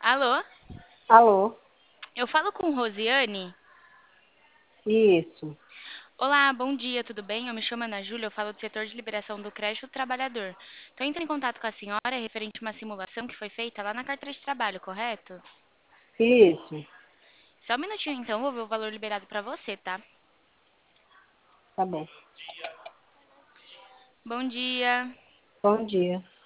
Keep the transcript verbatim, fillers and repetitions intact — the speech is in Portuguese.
Alô? Alô? Eu falo com Rosiane? Isso. Olá, bom dia, tudo bem? Eu me chamo Ana Júlia, eu falo do setor de liberação do crédito do trabalhador. Estou entrando em contato com a senhora referente a uma simulação que foi feita lá na carteira de trabalho, correto? Isso. Só um minutinho então, vou ver o valor liberado para você, tá? Tá bom. Bom dia. Bom dia.